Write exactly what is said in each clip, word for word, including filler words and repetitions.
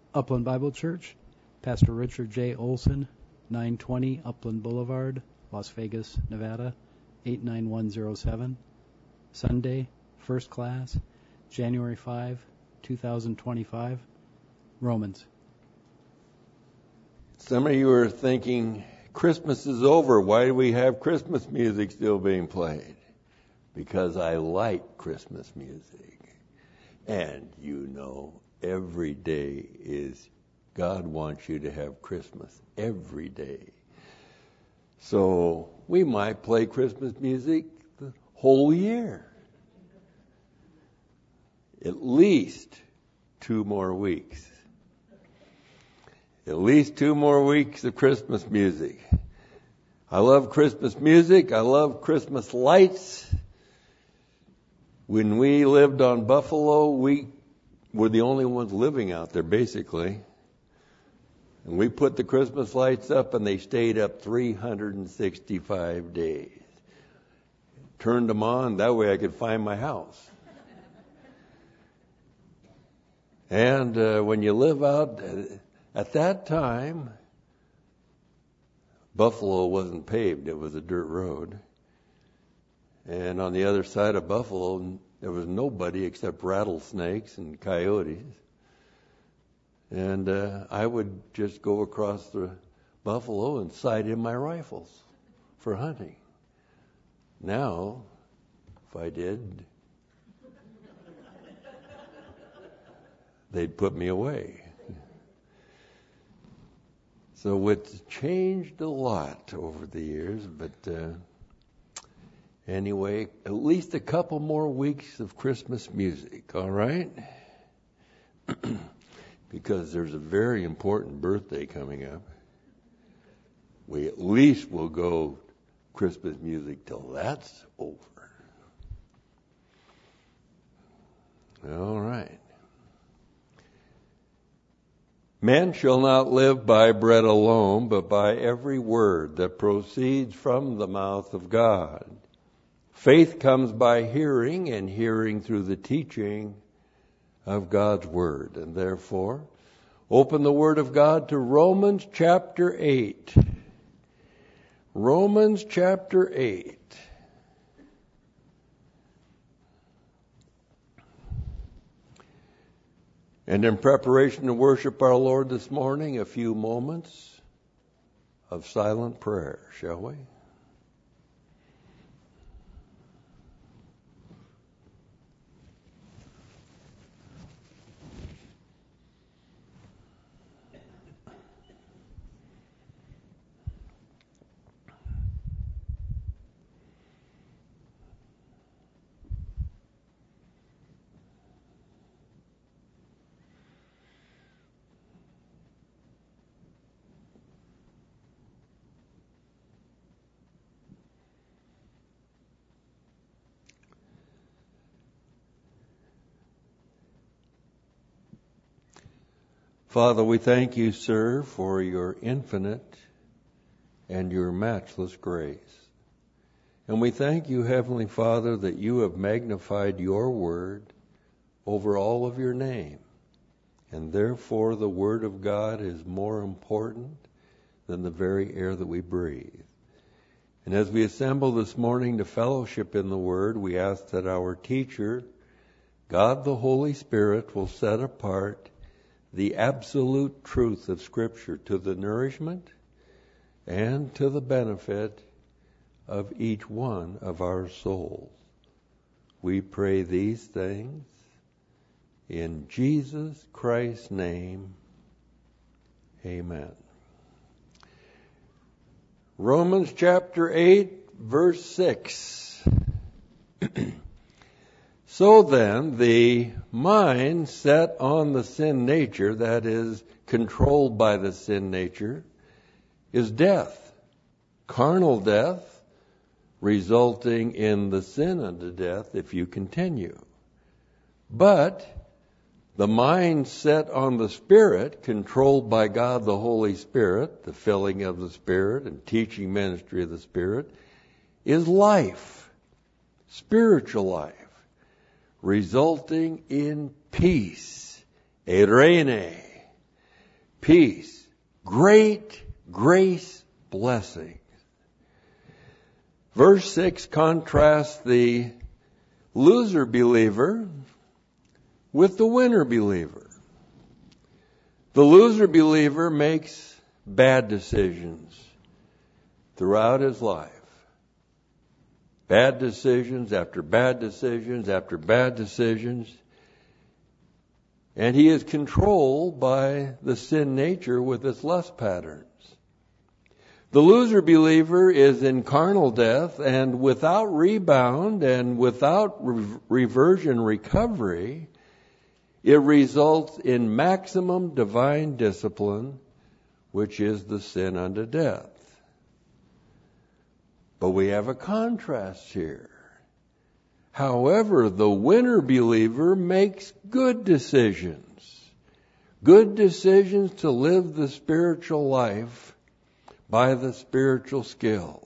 Upland Bible Church, Pastor Richard J. Olson, nine twenty Upland Boulevard, Las Vegas, Nevada, eight nine one zero seven. Sunday, first class, January fifth, twenty twenty-five. Romans. Some of you are thinking, Christmas is over. Why do we have Christmas music still being played? Because I like Christmas music. And you know, every day is, God wants you to have Christmas every day. So we might play Christmas music the whole year. At least two more weeks. At least two more weeks of Christmas music. I love Christmas music. I love Christmas lights. When we lived on Buffalo, we were the only ones living out there, basically. And we put the Christmas lights up, and they stayed up three hundred sixty-five days. Turned them on, that way I could find my house. And uh, when you live out, at that time, Buffalo wasn't paved, it was a dirt road. And on the other side of Buffalo, there was nobody except rattlesnakes and coyotes. And uh, I would just go across the Buffalo and sight in my rifles for hunting. Now, if I did, they'd put me away. So it's changed a lot over the years, but uh, anyway, at least a couple more weeks of Christmas music, all right? Because there's a very important birthday coming up. We at least will go Christmas music till that's over. All right. Man shall not live by bread alone, but by every word that proceeds from the mouth of God. Faith comes by hearing, and hearing through the teaching of God's Word. And therefore, open the Word of God to Romans chapter eight. Romans chapter eight. And in preparation to worship our Lord this morning, a few moments of silent prayer, shall we? Father, we thank you, sir, for your infinite and your matchless grace. And we thank you, Heavenly Father, that you have magnified your word over all of your name. And therefore the word of God is more important than the very air that we breathe. And as we assemble this morning to fellowship in the word, we ask that our teacher, God the Holy Spirit, will set apart the absolute truth of Scripture to the nourishment and to the benefit of each one of our souls. We pray these things in Jesus Christ's name. Amen. Romans chapter eight, verse six. So then, the mind set on the sin nature, that is, controlled by the sin nature, is death, carnal death, resulting in the sin unto death if you continue. But the mind set on the Spirit, controlled by God the Holy Spirit, the filling of the Spirit and teaching ministry of the Spirit, is life, spiritual life, resulting in peace, eirene, peace, great grace blessings. Verse six contrasts the loser believer with the winner believer. The loser believer makes bad decisions throughout his life. Bad decisions after bad decisions after bad decisions. And he is controlled by the sin nature with its lust patterns. The loser believer is in carnal death, and without rebound and without re- reversion recovery, it results in maximum divine discipline, which is the sin unto death. But we have a contrast here. However, the winner believer makes good decisions. Good decisions to live the spiritual life by the spiritual skill.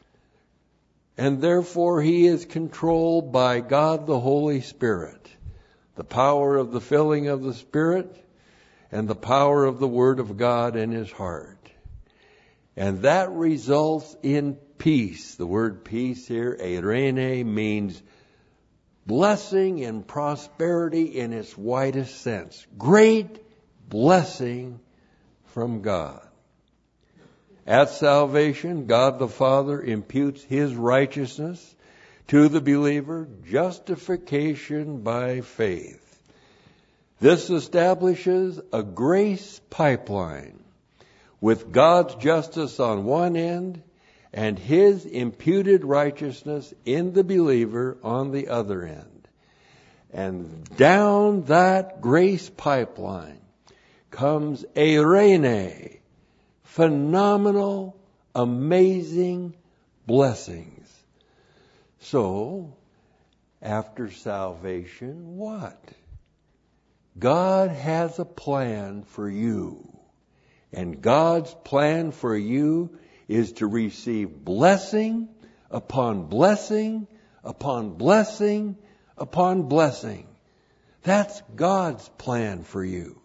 And therefore he is controlled by God the Holy Spirit, the power of the filling of the Spirit, and the power of the Word of God in his heart. And that results in peace. The word peace here, eirene, means blessing and prosperity in its widest sense. Great blessing from God. At salvation, God the Father imputes his righteousness to the believer, justification by faith. This establishes a grace pipeline with God's justice on one end and his imputed righteousness in the believer on the other end. And down that grace pipeline comes eirene, phenomenal, amazing blessings. So, after salvation, what? God has a plan for you. And God's plan for you is to receive blessing upon blessing upon blessing upon blessing. That's God's plan for you.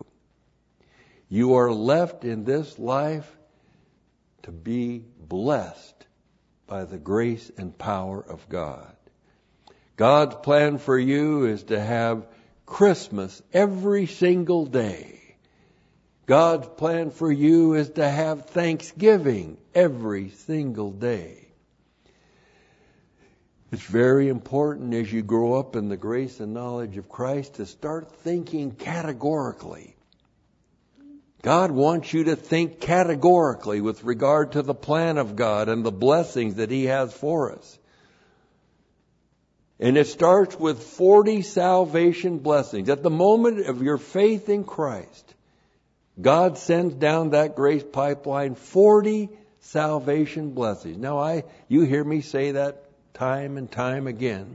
You are left in this life to be blessed by the grace and power of God. God's plan for you is to have Christmas every single day. God's plan for you is to have Thanksgiving every single day. It's very important as you grow up in the grace and knowledge of Christ to start thinking categorically. God wants you to think categorically with regard to the plan of God and the blessings that he has for us. And it starts with forty salvation blessings. At the moment of your faith in Christ, God sends down that grace pipeline, forty salvation blessings. Now, I, you hear me say that time and time again.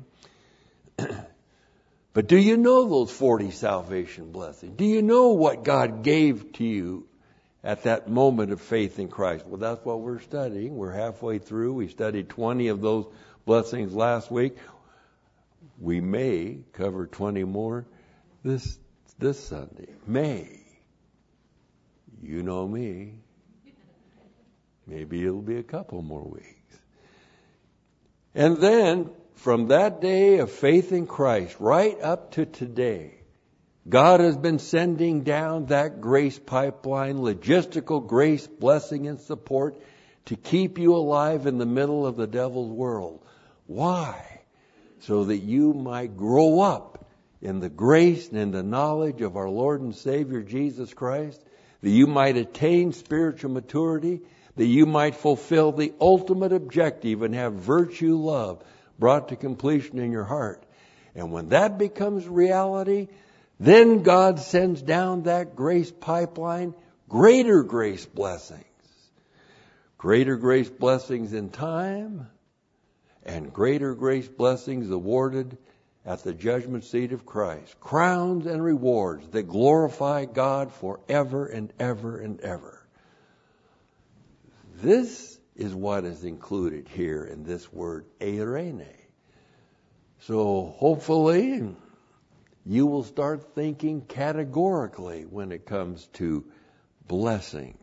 But do you know those forty salvation blessings? Do you know what God gave to you at that moment of faith in Christ? Well, that's what we're studying. We're halfway through. We studied twenty of those blessings last week. We may cover twenty more this this Sunday. May. You know me. Maybe it'll be a couple more weeks. And then, from that day of faith in Christ right up to today, God has been sending down that grace pipeline, logistical grace, blessing, and support to keep you alive in the middle of the devil's world. Why? So that you might grow up in the grace and in the knowledge of our Lord and Savior Jesus Christ, that you might attain spiritual maturity, that you might fulfill the ultimate objective and have virtue, love, brought to completion in your heart. And when that becomes reality, then God sends down that grace pipeline, greater grace blessings. Greater grace blessings in time, and greater grace blessings awarded at the judgment seat of Christ. Crowns and rewards that glorify God forever and ever and ever. This is what is included here in this word, eirene. So hopefully you will start thinking categorically when it comes to blessing.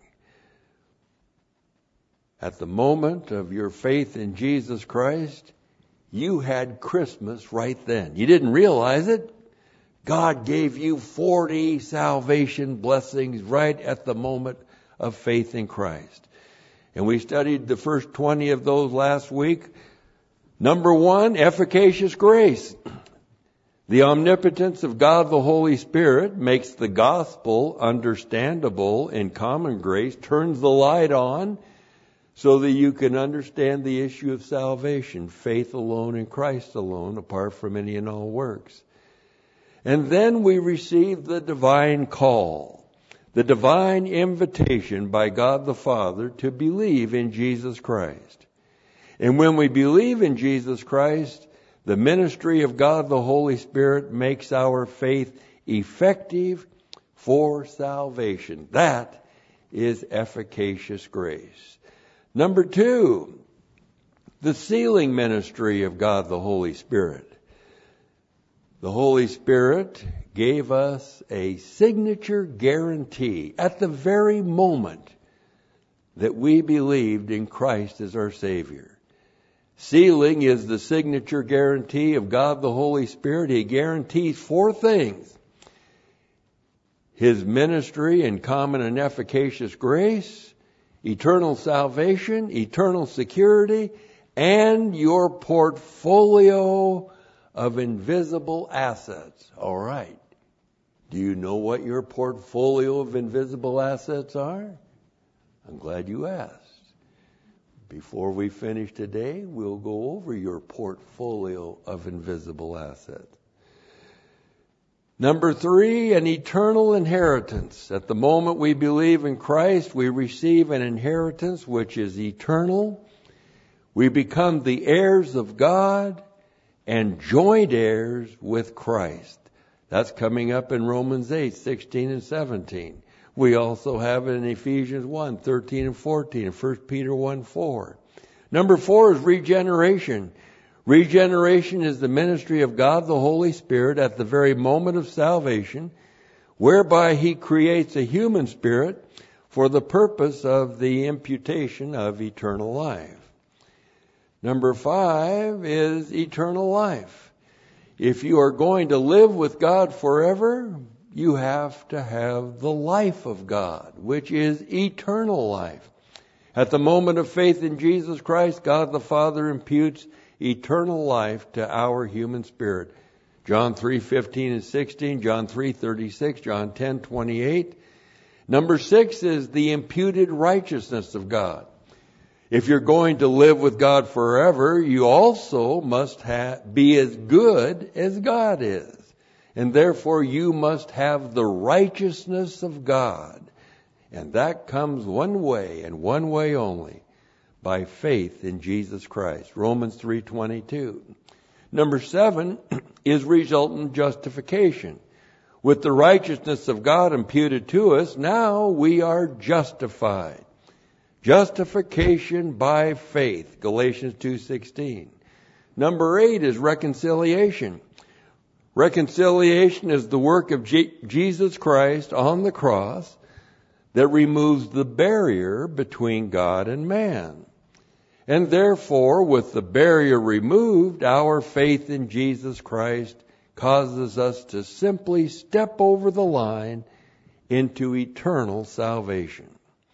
At the moment of your faith in Jesus Christ, you had Christmas right then. You didn't realize it. God gave you forty salvation blessings right at the moment of faith in Christ. And we studied the first twenty of those last week. Number one, efficacious grace. The omnipotence of God the Holy Spirit makes the gospel understandable in common grace, turns the light on so that you can understand the issue of salvation, faith alone in Christ alone, apart from any and all works. And then we receive the divine call, the divine invitation by God the Father to believe in Jesus Christ. And when we believe in Jesus Christ, the ministry of God the Holy Spirit makes our faith effective for salvation. That is efficacious grace. Number two, the sealing ministry of God the Holy Spirit. The Holy Spirit gave us a signature guarantee at the very moment that we believed in Christ as our Savior. Sealing is the signature guarantee of God the Holy Spirit. He guarantees four things: His ministry in common and efficacious grace, eternal salvation, eternal security, and your portfolio of invisible assets. All right. Do you know what your portfolio of invisible assets are? I'm glad you asked. Before we finish today, we'll go over your portfolio of invisible assets. Number three, an eternal inheritance. At the moment we believe in Christ, we receive an inheritance which is eternal. We become the heirs of God and joint heirs with Christ. That's coming up in Romans eight, sixteen and seventeen. We also have it in Ephesians one, thirteen and fourteen, and First Peter one, four. Number four is regeneration. Regeneration is the ministry of God the Holy Spirit at the very moment of salvation, whereby He creates a human spirit for the purpose of the imputation of eternal life. Number five is eternal life. If you are going to live with God forever, you have to have the life of God, which is eternal life. At the moment of faith in Jesus Christ, God the Father imputes eternal life to our human spirit. John three, fifteen and sixteen, John three, thirty-six, John ten, twenty-eight. Number six is the imputed righteousness of God. If you're going to live with God forever, you also must ha- be as good as God is. And therefore you must have the righteousness of God. And that comes one way and one way only, by faith in Jesus Christ. Romans three twenty-two. Number seven is resultant justification. With the righteousness of God imputed to us, now we are justified. Justification by faith. Galatians two sixteen. Number eight is reconciliation. Reconciliation is the work of G- Jesus Christ on the cross that removes the barrier between God and man. And therefore, with the barrier removed, our faith in Jesus Christ causes us to simply step over the line into eternal salvation.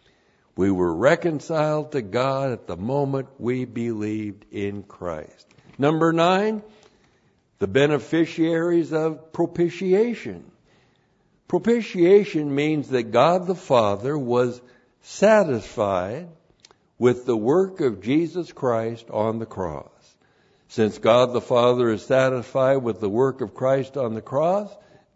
We were reconciled to God at the moment we believed in Christ. Number nine, the beneficiaries of propitiation. Propitiation means that God the Father was satisfied with the work of Jesus Christ on the cross. Since God the Father is satisfied with the work of Christ on the cross,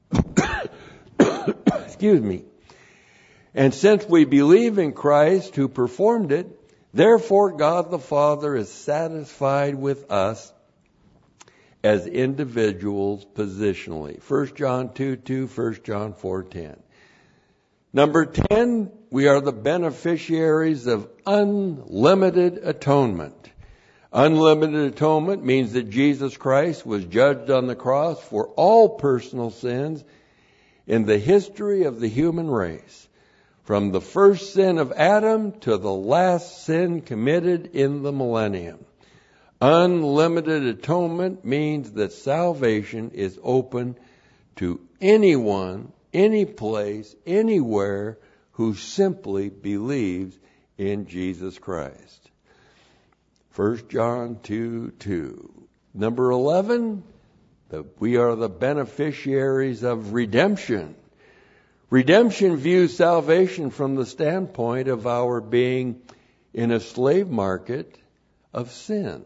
excuse me, and since we believe in Christ who performed it, therefore God the Father is satisfied with us as individuals positionally. First John two two, First John four ten. Number ten, we are the beneficiaries of unlimited atonement. Unlimited atonement means that Jesus Christ was judged on the cross for all personal sins in the history of the human race. from the first sin of Adam to the last sin committed in the millennium. Unlimited atonement means that salvation is open to anyone, any place, anywhere who simply believes in Jesus Christ. First John two two. Number eleven, that we are the beneficiaries of redemption. Redemption views salvation from the standpoint of our being in a slave market of sin.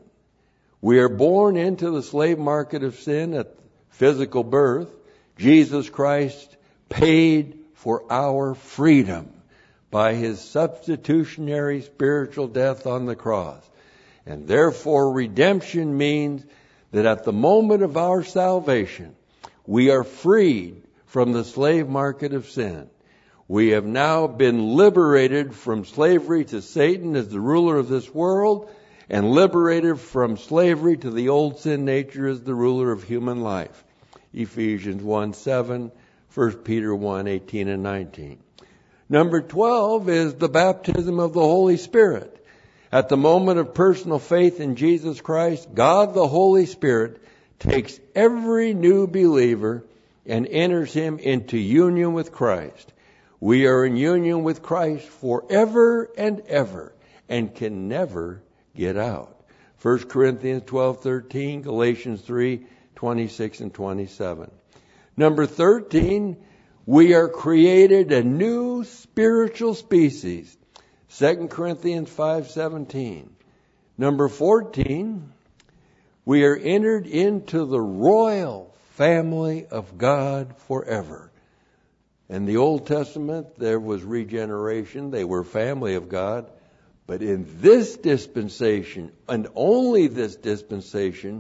We are born into the slave market of sin at physical birth. Jesus Christ paid for our freedom by his substitutionary spiritual death on the cross. And therefore, redemption means that at the moment of our salvation, we are freed from the slave market of sin. We have now been liberated from slavery to Satan as the ruler of this world, and liberated from slavery to the old sin nature as the ruler of human life. Ephesians one seven, First Peter one eighteen and nineteen. Number twelve is the baptism of the Holy Spirit. At the moment of personal faith in Jesus Christ, God the Holy Spirit takes every new believer and enters him into union with Christ. We are in union with Christ forever and ever and can never get out. First Corinthians twelve thirteen, Galatians three twenty-six and twenty-seven. Number thirteen, we are created a new spiritual species. Second Corinthians five seventeen. Number fourteen, we are entered into the royal family of God forever. In the Old Testament, there was regeneration. They were family of God. But in this dispensation, and only this dispensation,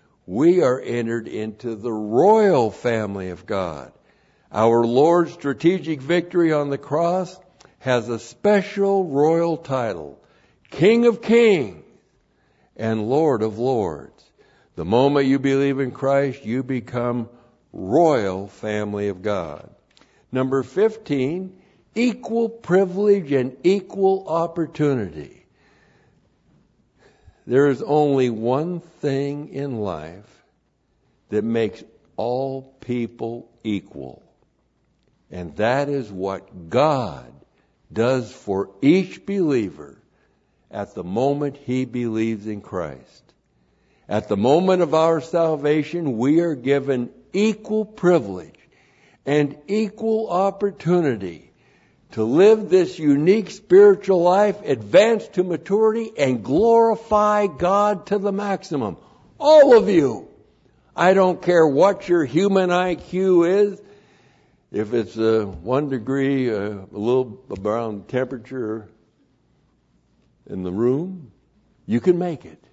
we are entered into the royal family of God. Our Lord's strategic victory on the cross has a special royal title, King of Kings and Lord of Lords. The moment you believe in Christ, you become royal family of God. Number fifteen, equal privilege and equal opportunity. There is only one thing in life that makes all people equal, and that is what God does for each believer at the moment he believes in Christ. At the moment of our salvation, we are given equal privilege and equal opportunity to live this unique spiritual life, advance to maturity, and glorify God to the maximum. All of you. I don't care what your human I Q is. If it's a one degree, uh, a little around temperature in the room, you can make it.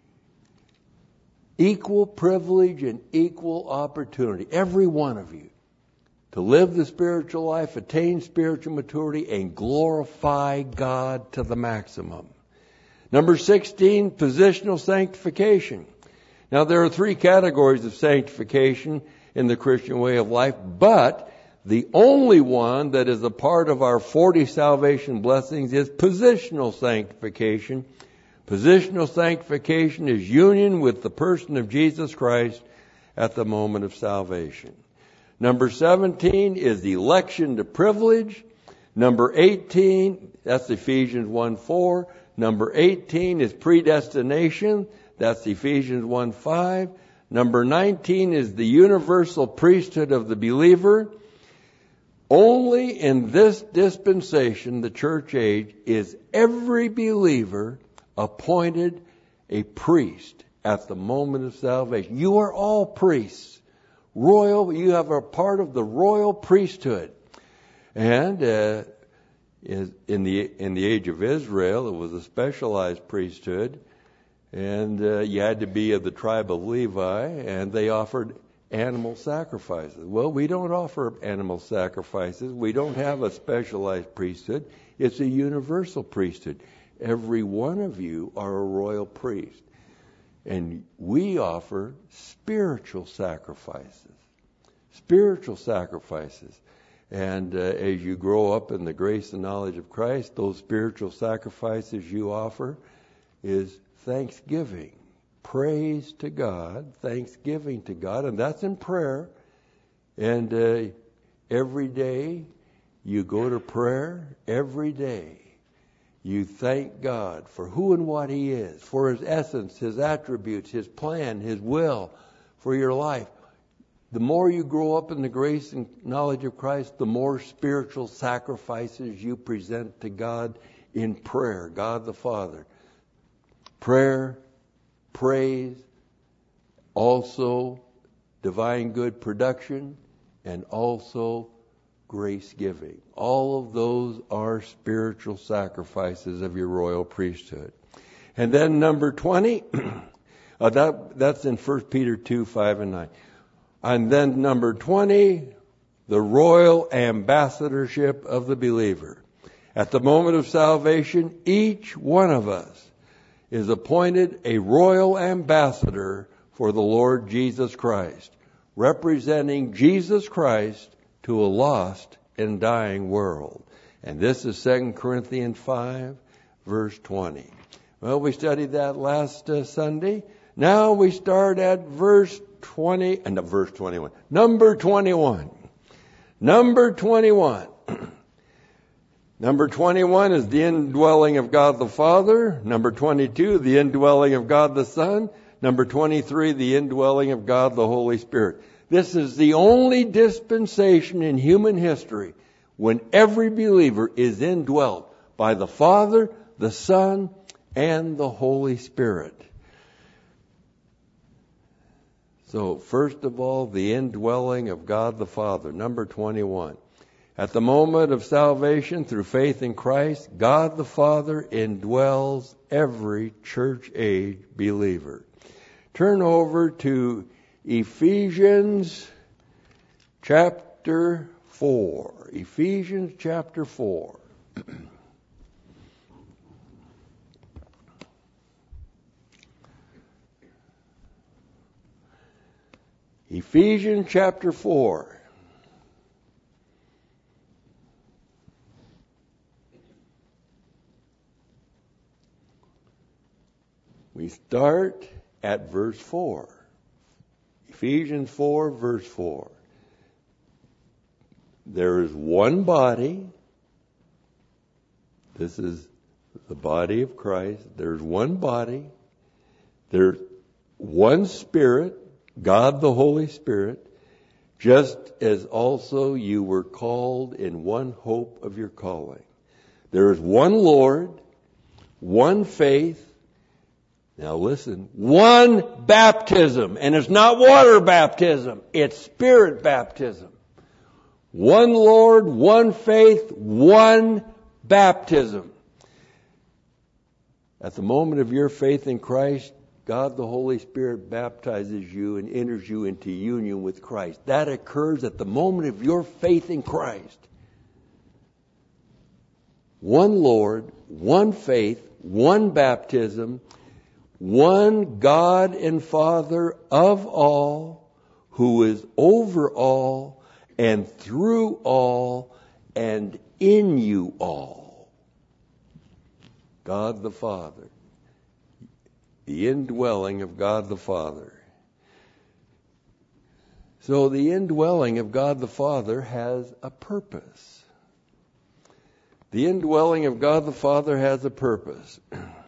Equal privilege and equal opportunity. Every one of you. To live the spiritual life, attain spiritual maturity, and glorify God to the maximum. Number sixteen, positional sanctification. Now, there are three categories of sanctification in the Christian way of life, but the only one that is a part of our forty salvation blessings is positional sanctification. Positional sanctification is union with the person of Jesus Christ at the moment of salvation. Number seventeen is election to privilege. Number eighteen, that's Ephesians one four. Number eighteen is predestination. That's Ephesians one five. Number nineteen is the universal priesthood of the believer. Only in this dispensation, the church age, is every believer appointed a priest at the moment of salvation. You are all priests. Royal, you have a part of the royal priesthood. And uh, in the in the age of Israel, it was a specialized priesthood. And uh, you had to be of the tribe of Levi, and they offered animal sacrifices. Well, we don't offer animal sacrifices. We don't have a specialized priesthood. It's a universal priesthood. Every one of you are a royal priest. And we offer spiritual sacrifices. Spiritual sacrifices. And uh, as you grow up in the grace and knowledge of Christ, those spiritual sacrifices you offer is thanksgiving, praise to God, thanksgiving to God, and that's in prayer. And uh, every day you go to prayer, every day you thank God for who and what He is, for His essence, His attributes, His plan, His will for your life. The more you grow up in the grace and knowledge of Christ, the more spiritual sacrifices you present to God in prayer, God the Father. Prayer, praise, also divine good production, and also grace giving. All of those are spiritual sacrifices of your royal priesthood. And then number twenty, uh, that, that's in First Peter two, five and nine. And then number twenty, the royal ambassadorship of the believer. At the moment of salvation, each one of us is appointed a royal ambassador for the Lord Jesus Christ, representing Jesus Christ to a lost and dying world. And this is Second Corinthians five, verse twenty. Well, we studied that last uh, Sunday. Now we start at verse twenty, and uh, verse twenty-one. Number twenty-one. Number twenty-one. Number twenty-one is the indwelling of God the Father. Number twenty-two, the indwelling of God the Son. Number twenty-three, the indwelling of God the Holy Spirit. This is the only dispensation in human history when every believer is indwelt by the Father, the Son, and the Holy Spirit. So, first of all, the indwelling of God the Father. Number twenty-one. At the moment of salvation through faith in Christ, God the Father indwells every church age believer. Turn over to Ephesians chapter four. Ephesians chapter four. Ephesians chapter four. We start at verse four. Ephesians four, verse four. There is one body. This is the body of Christ. There's one body. There's one Spirit, God the Holy Spirit, just as also you were called in one hope of your calling. There is one Lord, one faith. Now listen, one baptism, and it's not water baptism, it's Spirit baptism. One Lord, one faith, one baptism. At the moment of your faith in Christ, God the Holy Spirit baptizes you and enters you into union with Christ. That occurs at the moment of your faith in Christ. One Lord, one faith, one baptism, one God and Father of all, who is over all and through all and in you all. God the Father. The indwelling of God the Father. So the indwelling of God the Father has a purpose. The indwelling of God the Father has a purpose.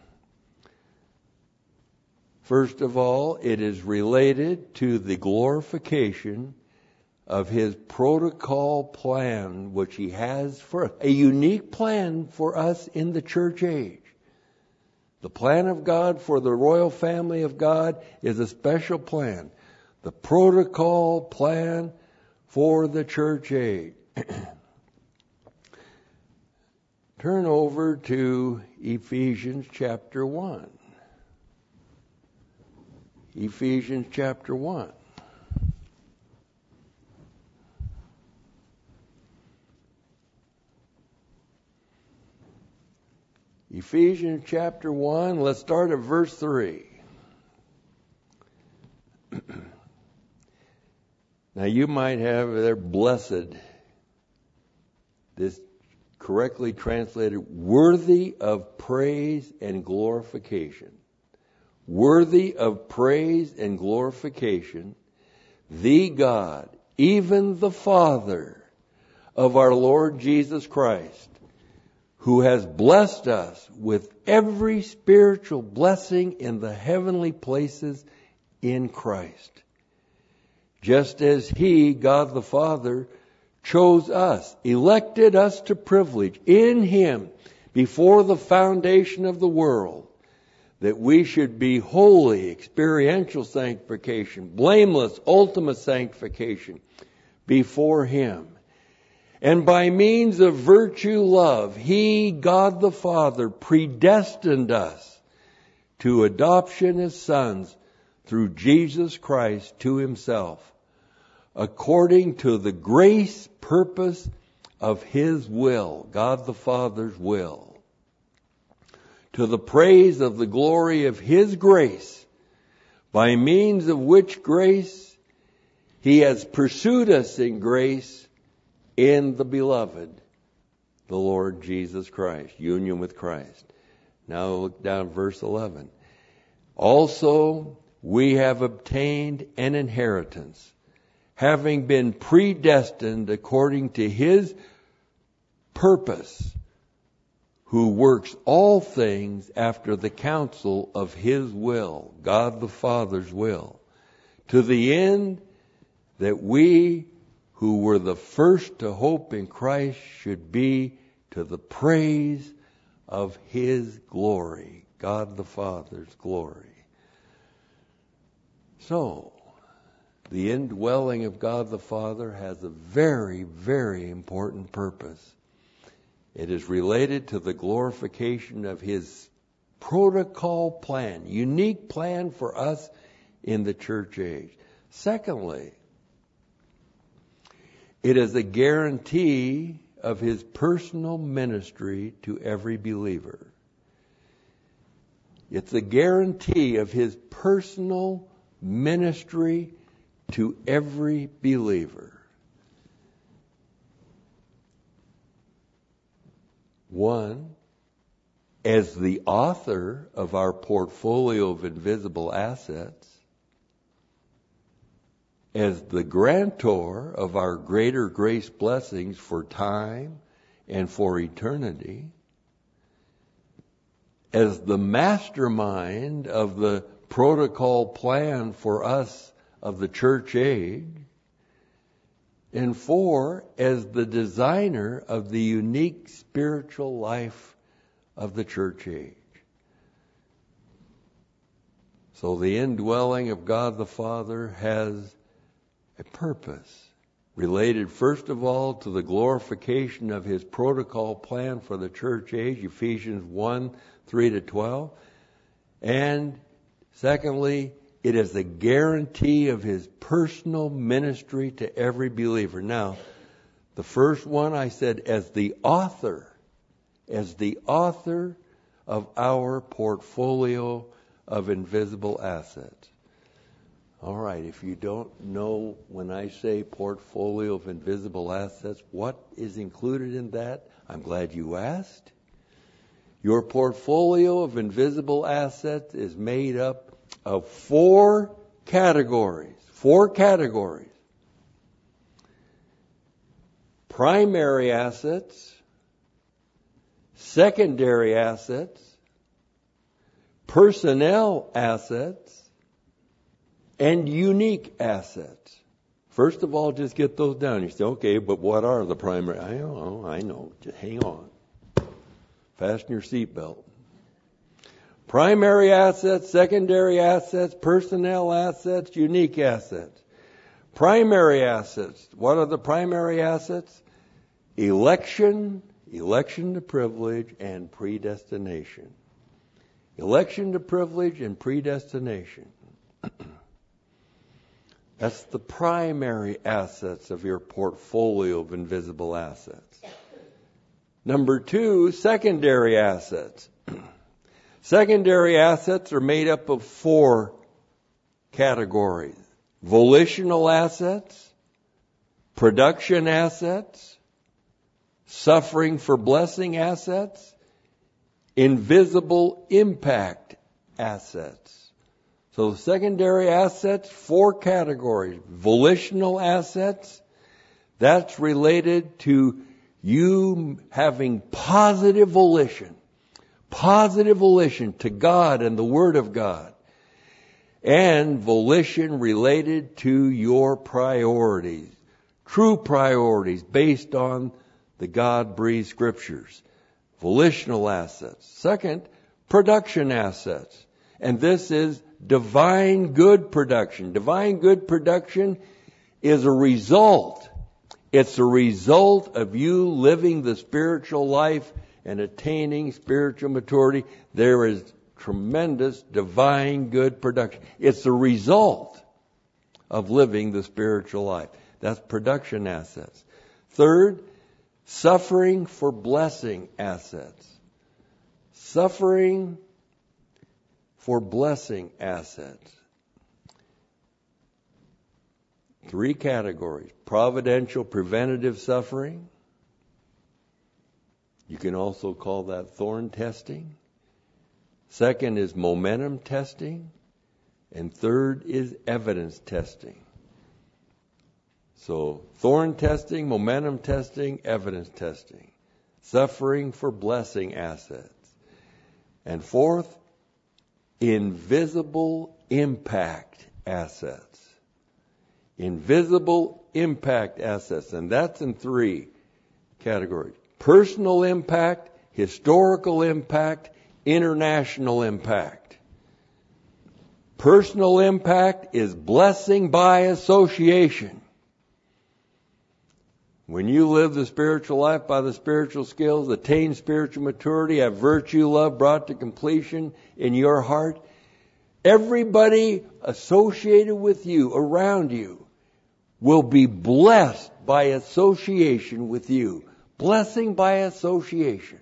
First of all, it is related to the glorification of His protocol plan, which He has for us, a unique plan for us in the church age. The plan of God for the royal family of God is a special plan. The protocol plan for the church age. Turn over to Ephesians chapter one. Ephesians chapter one. Ephesians chapter one, let's start at verse three. Now, you might have there, blessed this correctly translated, worthy of praise and glorification. Worthy of praise and glorification, the God, even the Father of our Lord Jesus Christ, who has blessed us with every spiritual blessing in the heavenly places in Christ. Just as He, God the Father, chose us, elected us to privilege in Him before the foundation of the world, that we should be holy, experiential sanctification, blameless, ultimate sanctification before Him. And by means of virtue love, He, God the Father, predestined us to adoption as sons through Jesus Christ to Himself, according to the grace purpose of His will, God the Father's will, to the praise of the glory of His grace, by means of which grace He has pursued us in grace in the Beloved, the Lord Jesus Christ, union with Christ. Now look down at verse eleven. Also, we have obtained an inheritance, having been predestined according to His purpose, who works all things after the counsel of His will, God the Father's will, to the end that we who were the first to hope in Christ should be to the praise of His glory, God the Father's glory. So, the indwelling of God the Father has a very, very important purpose. It is related to the glorification of His protocol plan, unique plan for us in the church age. Secondly, it is a guarantee of His personal ministry to every believer. It's a guarantee of His personal ministry to every believer. One, as the author of our portfolio of invisible assets, as the grantor of our greater grace blessings for time and for eternity, as the mastermind of the protocol plan for us of the church age, and four, as the designer of the unique spiritual life of the church age. So the indwelling of God the Father has a purpose related first of all to the glorification of His protocol plan for the church age, Ephesians one, three to twelve. And secondly, it is a guarantee of His personal ministry to every believer. Now, the first one I said as the author, as the author of our portfolio of invisible assets. All right, if you don't know when I say portfolio of invisible assets, what is included in that? I'm glad you asked. Your portfolio of invisible assets is made up of four categories. Four categories. Primary assets, secondary assets, personnel assets, and unique assets. First of all, just get those down. You say, okay, but what are the primary? I don't know, I know. Just hang on. Fasten your seatbelt. Primary assets, secondary assets, personnel assets, unique assets. Primary assets. What are the primary assets? Election, election to privilege, and predestination. Election to privilege and predestination. That's the primary assets of your portfolio of invisible assets. Number two, secondary assets. Secondary assets are made up of four categories. Volitional assets, production assets, suffering for blessing assets, invisible impact assets. So secondary assets, four categories. Volitional assets, that's related to you having positive volition. Positive volition to God and the Word of God. And volition related to your priorities. True priorities based on the God-breathed Scriptures. Volitional assets. Second, production assets. And this is divine good production. Divine good production is a result. It's a result of you living the spiritual life and attaining spiritual maturity. There is tremendous divine good production. It's the result of living the spiritual life. That's production assets. Third, suffering for blessing assets. Suffering for blessing assets. Three categories. Providential preventative suffering. You can also call that thorn testing. Second is momentum testing. And third is evidence testing. So, thorn testing, momentum testing, evidence testing. Suffering for blessing assets. And fourth, invisible impact assets. Invisible impact assets. And that's in three categories. Personal impact, historical impact, international impact. Personal impact is blessing by association. When you live the spiritual life by the spiritual skills, attain spiritual maturity, have virtue, love brought to completion in your heart, everybody associated with you, around you, will be blessed by association with you. Blessing by association.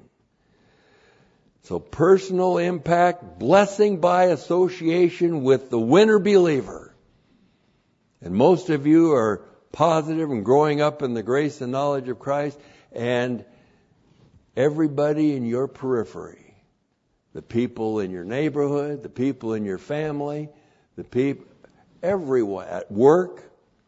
So personal impact, blessing by association with the winner believer. And most of you are positive and growing up in the grace and knowledge of Christ, and everybody in your periphery, the people in your neighborhood, the people in your family, the people, everyone at work,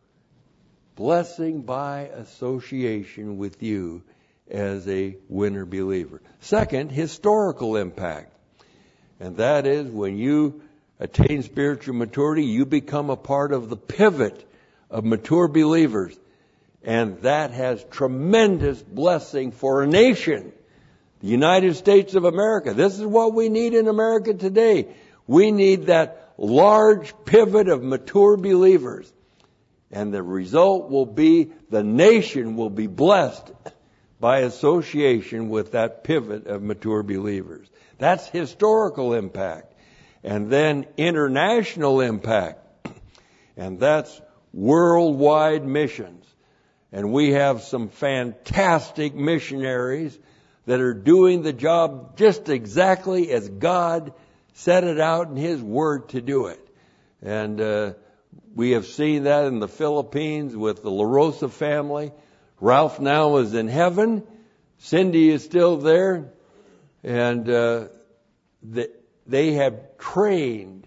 blessing by association with you as a winner believer. Second, historical impact. And that is when you attain spiritual maturity, you become a part of the pivot of mature believers. And that has tremendous blessing for a nation. The United States of America. This is what we need in America today. We need that large pivot of mature believers. And the result will be the nation will be blessed by association with that pivot of mature believers. That's historical impact. And then international impact. And that's worldwide missions. And we have some fantastic missionaries that are doing the job just exactly as God set it out in His Word to do it. And uh, we have seen that in the Philippines with the La Rosa family. Ralph now is in heaven. Cindy is still there. And uh, the, they have trained,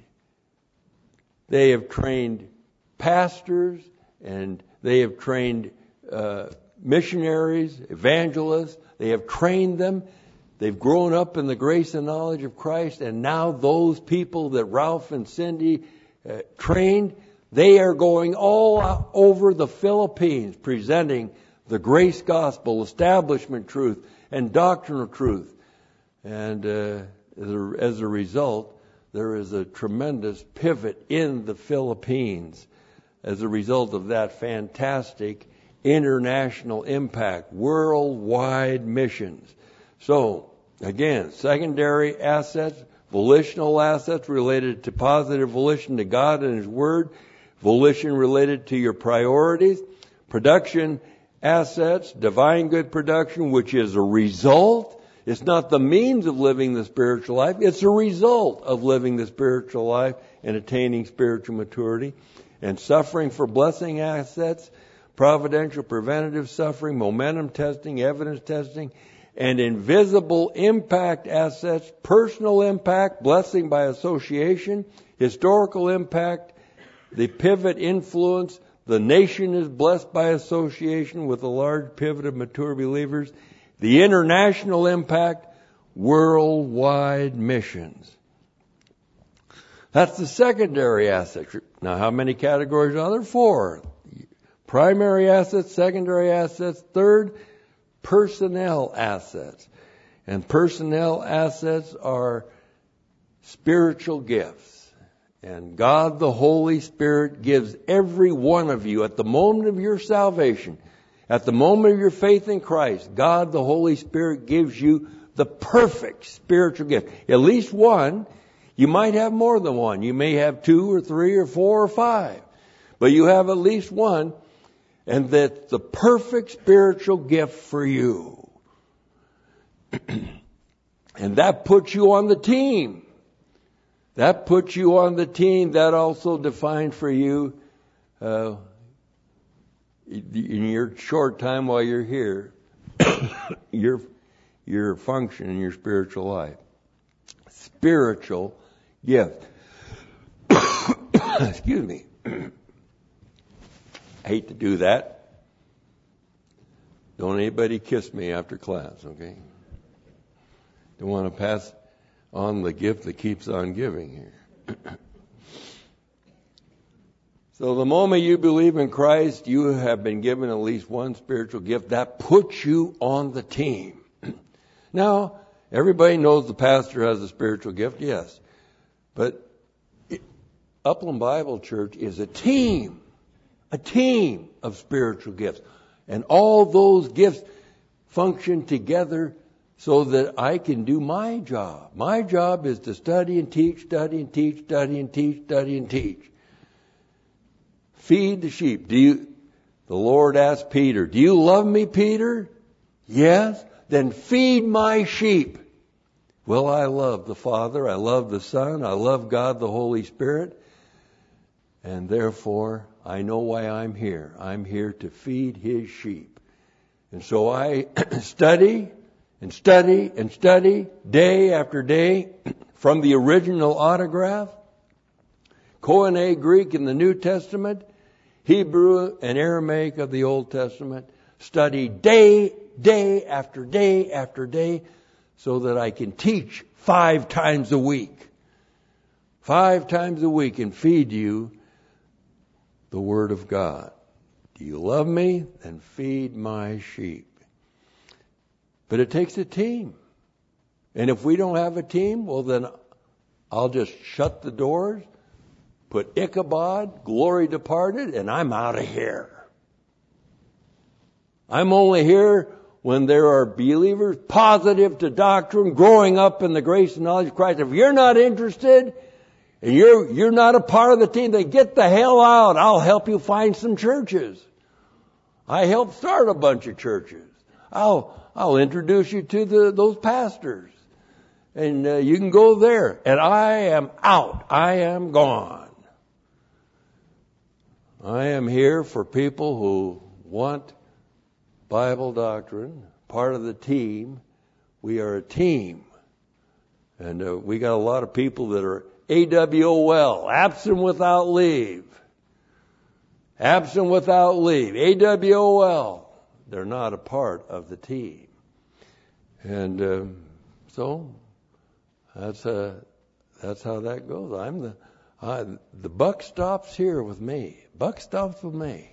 they have trained pastors, and they have trained uh, missionaries, evangelists. They have trained them. They've grown up in the grace and knowledge of Christ. And now those people that Ralph and Cindy uh, trained, they are going all over the Philippines presenting the grace gospel, establishment truth, and doctrinal truth. And uh, as, a, as a result, there is a tremendous pivot in the Philippines as a result of that fantastic international impact, worldwide missions. So, again, secondary assets, volitional assets related to positive volition to God and His Word, volition related to your priorities, production assets, divine good production, which is a result. It's not the means of living the spiritual life. It's a result of living the spiritual life and attaining spiritual maturity. And suffering for blessing assets, providential, preventative suffering, momentum testing, evidence testing, and invisible impact assets, personal impact, blessing by association, historical impact, the pivot influence, the nation is blessed by association with a large pivot of mature believers, the international impact, worldwide missions. That's the secondary assets. Now, how many categories are there? Four. Primary assets, secondary assets, third, personnel assets. And personnel assets are spiritual gifts. And God the Holy Spirit gives every one of you at the moment of your salvation, at the moment of your faith in Christ, God the Holy Spirit gives you the perfect spiritual gift. At least one. You might have more than one. You may have two or three or four or five. But you have at least one. And that's the perfect spiritual gift for you. And that puts you on the team. That puts you on the team. That also defined for you, uh, in your short time while you're here, your, your function in your spiritual life. Spiritual gift. Excuse me. I hate to do that. Don't anybody kiss me after class, okay? Don't want to pass on the gift that keeps on giving here. So the moment you believe in Christ, you have been given at least one spiritual gift that puts you on the team. Now, everybody knows the pastor has a spiritual gift, yes. But Upland Bible Church is a team, a team of spiritual gifts. And all those gifts function together so that I can do my job. My job is to study and teach, study and teach, study and teach, study and teach. Feed the sheep. Do you, the Lord asked Peter, do you love me, Peter? Yes. Then feed my sheep. Well, I love the Father, I love the Son, I love God the Holy Spirit, and therefore I know why I'm here. I'm here to feed His sheep. And so I study and study and study day after day from the original autograph, Koine Greek in the New Testament, Hebrew and Aramaic of the Old Testament, study day, day after day after day, so that I can teach five times a week. Five times a week and feed you the Word of God. Do you love me? Then feed my sheep. But it takes a team. And if we don't have a team, well then I'll just shut the doors, put Ichabod, glory departed, and I'm out of here. I'm only here when there are believers positive to doctrine, growing up in the grace and knowledge of Christ. If you're not interested and you're you're not a part of the team, then get the hell out. I'll help you find some churches. I helped start a bunch of churches. I'll I'll introduce you to the those pastors, and uh, you can go there. And I am out. I am gone. I am here for people who want Bible doctrine, part of the team. We are a team. And uh, we got a lot of people that are A W O L, absent without leave. Absent without leave, A W O L. They're not a part of the team. And uh, so that's uh, that's how that goes. I'm the I, the buck stops here with me. Buck stops with me.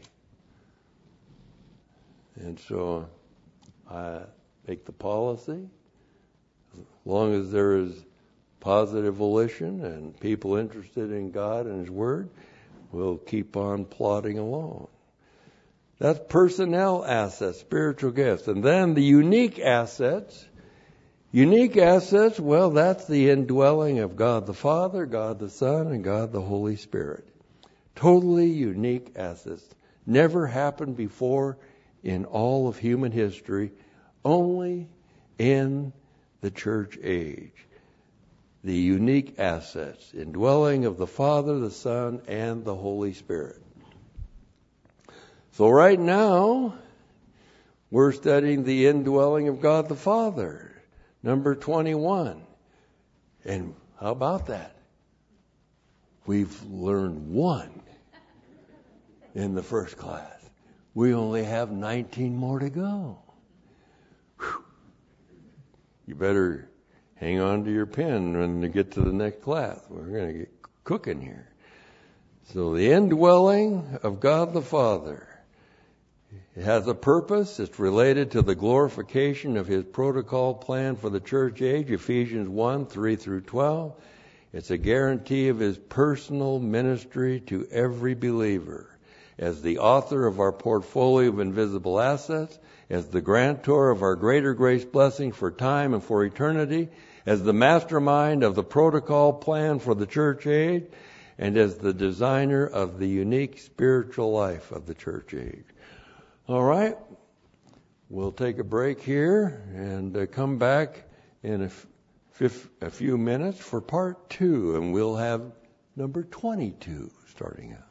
And so I make the policy. As long as there is positive volition and people interested in God and His Word, we'll keep on plodding along. That's personnel assets, spiritual gifts. And then the unique assets. Unique assets, well, that's the indwelling of God the Father, God the Son, and God the Holy Spirit. Totally unique assets. Never happened before in all of human history, only in the church age. The unique assets, indwelling of the Father, the Son, and the Holy Spirit. So right now, we're studying the indwelling of God the Father, number twenty-one. And how about that? We've learned one in the first class. We only have nineteen more to go. Whew. You better hang on to your pen when you get to the next class. We're going to get cooking here. So the indwelling of God the Father. It has a purpose. It's related to the glorification of His protocol plan for the church age, Ephesians one, three through twelve. It's a guarantee of His personal ministry to every believer. As the author of our portfolio of invisible assets, as the grantor of our greater grace blessing for time and for eternity, as the mastermind of the protocol plan for the church age, and as the designer of the unique spiritual life of the church age. All right, we'll take a break here and uh, come back in a, f- fif- a few minutes for part two, and we'll have number twenty-two starting out.